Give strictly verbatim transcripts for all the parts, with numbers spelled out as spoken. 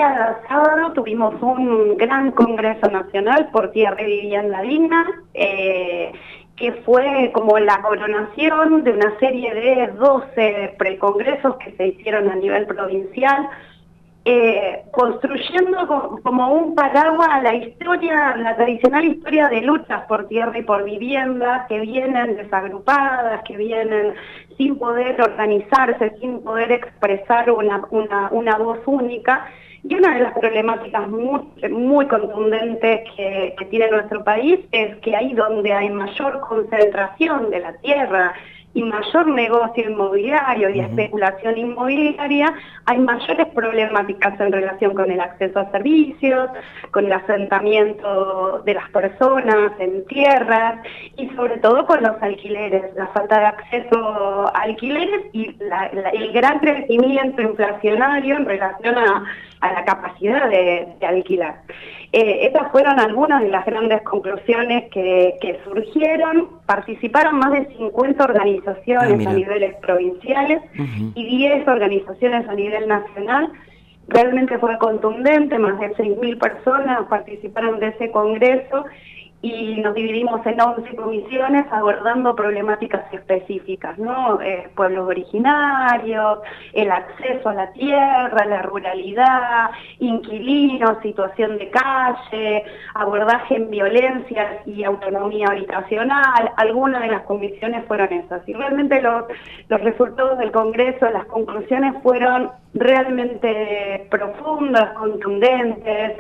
día sábado tuvimos un gran congreso nacional por tierra y vivienda digna, eh, que fue como la coronación de una serie de doce precongresos que se hicieron a nivel provincial, eh, construyendo co como un paraguas a la historia, la tradicional historia de luchas por tierra y por vivienda, que vienen desagrupadas, que vienen sin poder organizarse, sin poder expresar una, una, una voz única. Y una de las problemáticas muy, muy contundentes que, que tiene nuestro país es que ahí donde hay mayor concentración de la tierra y mayor negocio inmobiliario y uh-huh. especulación inmobiliaria, hay mayores problemáticas en relación con el acceso a servicios, con el asentamiento de las personas en tierras y sobre todo con los alquileres, la falta de acceso a alquileres y la, la, el gran crecimiento inflacionario en relación a, a la capacidad de, de alquilar. Eh, estas fueron algunas de las grandes conclusiones que, que surgieron. Participaron más de cincuenta organizaciones ah, a niveles provinciales uh-huh. y diez organizaciones a nivel nacional. Realmente fue contundente, más de seis mil personas participaron de ese congreso y nos dividimos en once comisiones abordando problemáticas específicas, ¿no? Eh, pueblos originarios, el acceso a la tierra, la ruralidad, inquilinos, situación de calle, abordaje en violencias y autonomía habitacional. Algunas de las comisiones fueron esas. Y realmente los, los resultados del Congreso, las conclusiones fueron realmente profundas, contundentes,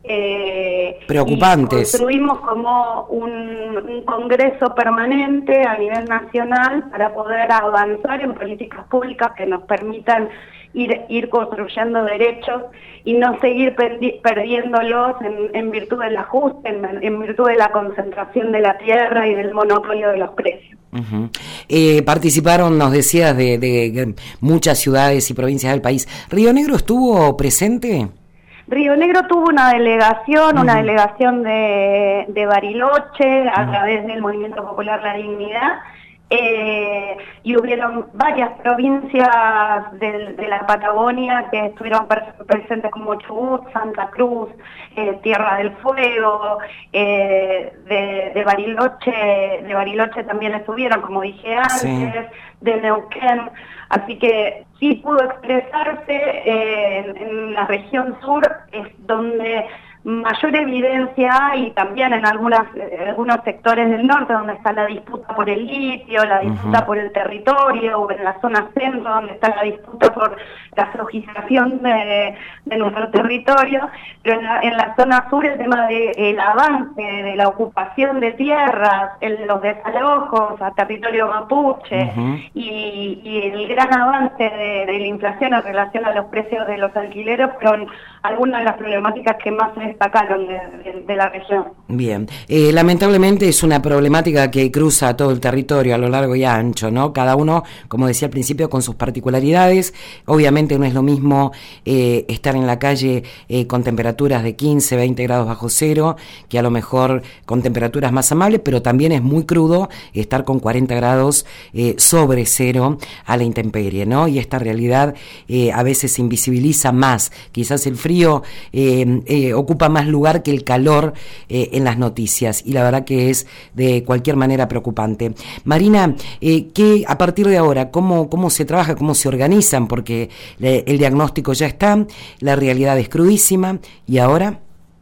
Eh, preocupantes. Construimos como un, un congreso permanente a nivel nacional para poder avanzar en políticas públicas que nos permitan ir, ir construyendo derechos y no seguir perdi perdiéndolos en, en virtud del ajuste, en, en virtud de la concentración de la tierra y del monopolio de los precios. Uh-huh. eh, participaron, nos decías, de, de, de muchas ciudades y provincias del país. ¿Río Negro estuvo presente? Río Negro tuvo una delegación, uh-huh. una delegación de, de Bariloche a uh-huh. través del Movimiento Popular La Dignidad, eh, y hubieron varias provincias de, de la Patagonia que estuvieron presentes como Chubut, Santa Cruz, eh, Tierra del Fuego, eh, de, de Bariloche, de Bariloche también estuvieron, como dije antes, sí. de Neuquén, así que sí pudo expresarse eh, en, en la región sur, es donde mayor evidencia hay, también en algunas, eh, algunos sectores del norte, donde está la disputa por el litio, la disputa uh-huh. por el territorio, o en la zona centro, donde está la disputa por la flojización de, de nuestro territorio, pero en la, en la zona sur el tema del avance, de la ocupación de tierras, el, los desalojos a territorio mapuche, uh-huh. y, y el gran avance de, de la inflación en relación a los precios de los alquileres fueron algunas de las problemáticas que más se destacaron de, de, de la región. Bien, eh, lamentablemente es una problemática que cruza todo el territorio a lo largo y ancho, ¿no? Cada uno, como decía al principio, con sus particularidades. Obviamente no es lo mismo eh, estar en la calle eh, con temperaturas de quince, veinte grados bajo cero, que a lo mejor con temperaturas más amables, pero también es muy crudo estar con cuarenta grados eh, sobre cero a la intemperie, ¿no? Y esta realidad eh, a veces se invisibiliza más. Quizás el frío eh, eh, ocupa más lugar que el calor eh, en las noticias, y la verdad que es de cualquier manera preocupante. Marina, eh, ¿qué, a partir de ahora, cómo, cómo se trabaja, cómo se organizan? Porque eh, el diagnóstico ya está, la realidad es crudísima, ¿y ahora?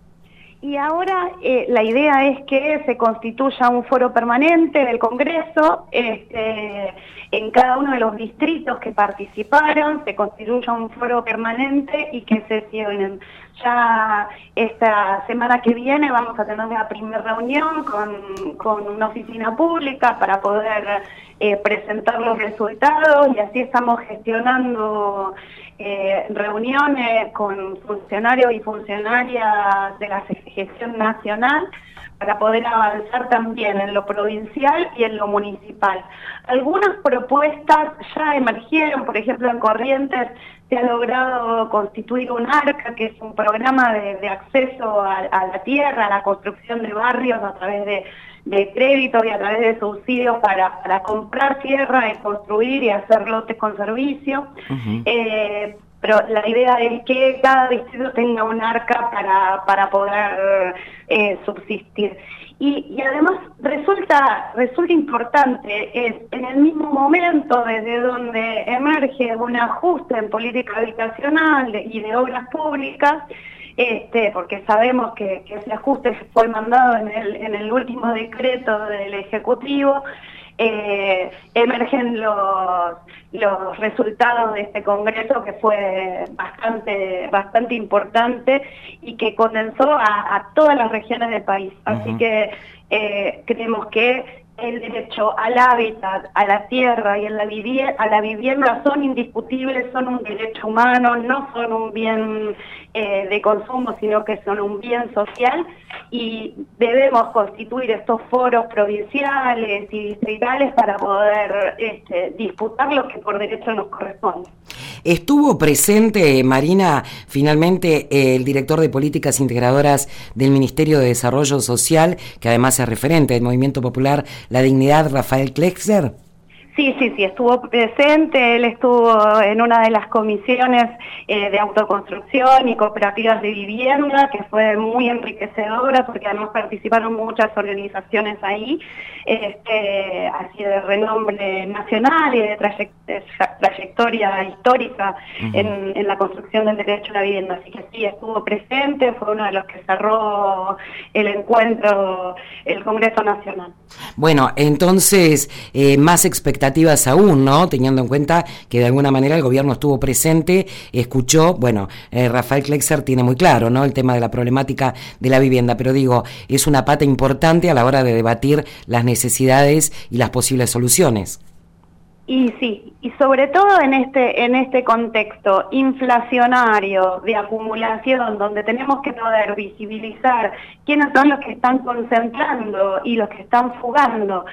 Y ahora eh, la idea es que se constituya un foro permanente del Congreso, este, en cada uno de los distritos que participaron, se constituya un foro permanente y que sesionen. Ya esta semana que viene vamos a tener la primera reunión con, con una oficina pública para poder eh, presentar los resultados, y así estamos gestionando eh, reuniones con funcionarios y funcionarias de la gestión nacional para poder avanzar también en lo provincial y en lo municipal. Algunas propuestas ya emergieron, por ejemplo en Corrientes se ha logrado constituir un ARCA, que es un programa de, de acceso a, a la tierra, a la construcción de barrios a través de, de créditos y a través de subsidios para, para comprar tierra y construir y hacer lotes con servicio. Uh-huh. eh, pero la idea es que cada distrito tenga un arca para, para poder eh, subsistir. Y, y además resulta, resulta importante, es en el mismo momento desde donde emerge un ajuste en política habitacional y de obras públicas, este, porque sabemos que, que ese ajuste fue mandado en el, en el último decreto del Ejecutivo. Eh, emergen los, los resultados de este congreso, que fue bastante bastante importante y que condensó a, a todas las regiones del país. Así uh-huh. que eh, creemos que el derecho al hábitat, a la tierra y a la, vivienda, a la vivienda son indiscutibles, son un derecho humano, no son un bien eh, de consumo, sino que son un bien social, y debemos constituir estos foros provinciales y distritales para poder este, disputar lo que por derecho nos corresponde. Estuvo presente, Marina, finalmente eh, el director de Políticas Integradoras del Ministerio de Desarrollo Social, que además es referente del Movimiento Popular La Dignidad, Rafael Klexer. Sí, sí, sí, estuvo presente, él estuvo en una de las comisiones eh, de autoconstrucción y cooperativas de vivienda, que fue muy enriquecedora porque además participaron muchas organizaciones ahí, este, así de renombre nacional y de, trayect de trayectoria histórica uh-huh. en, en la construcción del derecho a la vivienda. Así que sí, estuvo presente, fue uno de los que cerró el encuentro, el Congreso Nacional. Bueno, entonces, eh, más expectativas aún, ¿no? Teniendo en cuenta que de alguna manera el gobierno estuvo presente, escuchó, bueno, eh, Rafael Klexer tiene muy claro, ¿no?, el tema de la problemática de la vivienda, pero digo, es una pata importante a la hora de debatir las necesidades y las posibles soluciones. Y sí, y sobre todo en este en este contexto inflacionario de acumulación, donde tenemos que poder visibilizar quiénes son los que están concentrando y los que están fugando,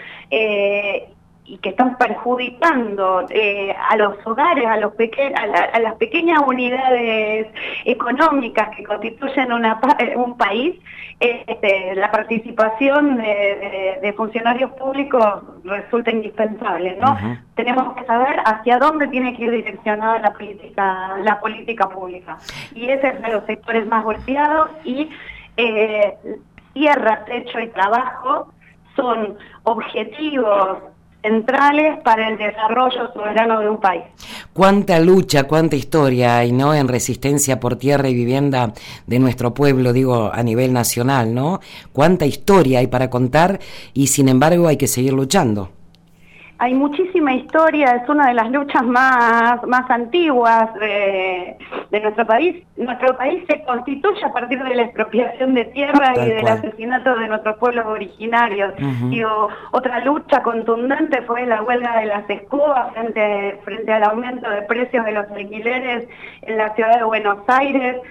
eh, y que están perjudicando eh, a los hogares, a, los peque a, la, a las pequeñas unidades económicas que constituyen una, un país, este, la participación de, de, de funcionarios públicos resulta indispensable, ¿no? Uh-huh. Tenemos que saber hacia dónde tiene que ir direccionada la política, la política pública. Y ese es de los sectores más golpeados, y eh, tierra, techo y trabajo son objetivos centrales para el desarrollo soberano de un país. Cuánta lucha, cuánta historia hay, ¿no?, en resistencia por tierra y vivienda de nuestro pueblo, digo, a nivel nacional, ¿no? Cuánta historia hay para contar, y sin embargo hay que seguir luchando. Hay muchísima historia, es una de las luchas más, más antiguas de, de nuestro país. Nuestro país se constituye a partir de la expropiación de tierra Tal y del cual. asesinato de nuestros pueblos originarios. Uh-huh. Digo, otra lucha contundente fue la huelga de las escobas frente, frente al aumento de precios de los alquileres en la ciudad de Buenos Aires.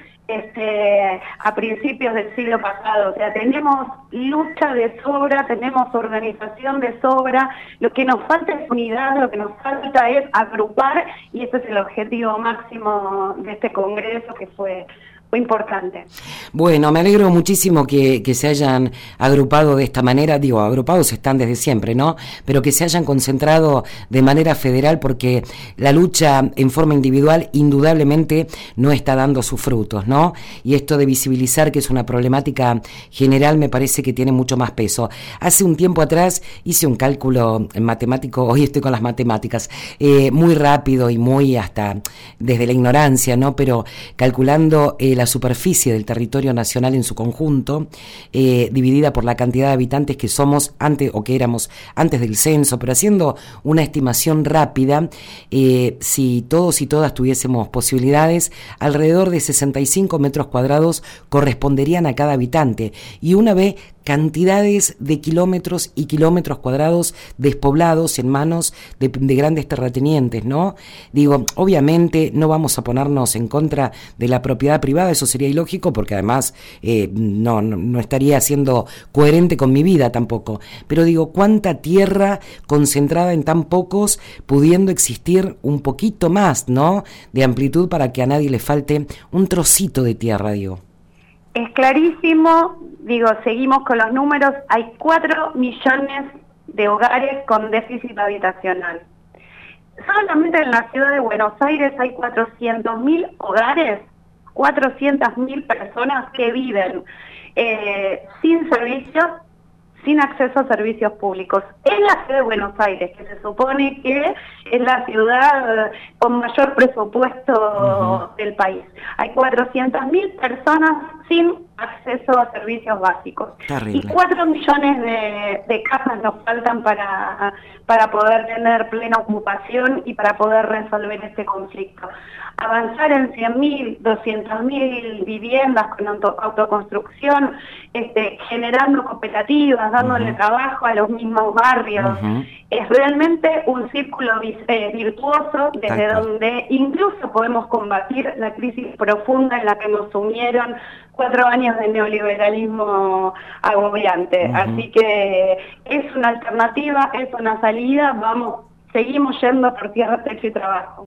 Este, a principios del siglo pasado. O sea, tenemos lucha de sobra, tenemos organización de sobra, lo que nos falta es unidad, lo que nos falta es agrupar, y ese es el objetivo máximo de este congreso, que fue Fue importante. Bueno, me alegro muchísimo que, que se hayan agrupado de esta manera, digo, agrupados están desde siempre, ¿no? Pero que se hayan concentrado de manera federal, porque la lucha en forma individual indudablemente no está dando sus frutos, ¿no? Y esto de visibilizar que es una problemática general me parece que tiene mucho más peso. Hace un tiempo atrás hice un cálculo matemático, hoy estoy con las matemáticas, eh, muy rápido y muy hasta desde la ignorancia, ¿no? Pero calculando el la superficie del territorio nacional en su conjunto, eh, dividida por la cantidad de habitantes que somos antes, o que éramos antes del censo, pero haciendo una estimación rápida, eh, si todos y todas tuviésemos posibilidades, alrededor de sesenta y cinco metros cuadrados corresponderían a cada habitante, y una vez cantidades de kilómetros y kilómetros cuadrados despoblados en manos de, de grandes terratenientes, ¿no? Digo, obviamente no vamos a ponernos en contra de la propiedad privada, eso sería ilógico, porque además eh, no, no, no estaría siendo coherente con mi vida tampoco, pero digo, cuánta tierra concentrada en tan pocos, pudiendo existir un poquito más, ¿no?, de amplitud para que a nadie le falte un trocito de tierra, digo. Es clarísimo, digo, seguimos con los números, hay cuatro millones de hogares con déficit habitacional. Solamente en la ciudad de Buenos Aires hay cuatrocientos mil hogares, cuatrocientas mil personas que viven eh, sin servicios, sin acceso a servicios públicos. En la ciudad de Buenos Aires, que se supone que es la ciudad con mayor presupuesto uh-huh. del país. Hay cuatrocientas mil personas sin acceso a servicios básicos. Terrible. Y cuatro millones de, de casas nos faltan para, para poder tener plena ocupación y para poder resolver este conflicto. Avanzar en cien mil, doscientas mil viviendas con auto, autoconstrucción, este, generando cooperativas, dándole uh-huh. trabajo a los mismos barrios. Uh-huh. Es realmente un círculo eh, virtuoso desde Tal donde cual. Incluso podemos combatir la crisis profunda en la que nos sumieron cuatro años de neoliberalismo agobiante. Uh-huh. Así que es una alternativa, es una salida, vamos, seguimos yendo por tierra, techo y trabajo.